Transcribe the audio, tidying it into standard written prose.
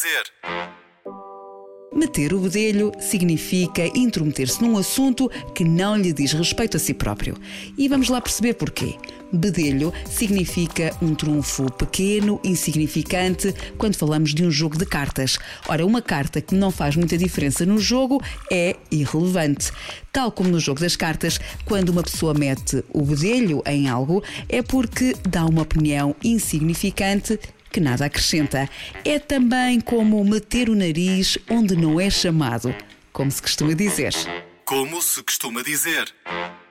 dizer. Meter o bedelho significa intrometer-se num assunto que não lhe diz respeito a si próprio. E vamos lá perceber porquê. Bedelho significa um trunfo pequeno, insignificante, quando falamos de um jogo de cartas. Ora, uma carta que não faz muita diferença no jogo é irrelevante. Tal como no jogo das cartas, quando uma pessoa mete o bedelho em algo, é porque dá uma opinião insignificante que nada acrescenta. É também como meter o nariz onde não é chamado, como se costuma dizer. Como se costuma dizer.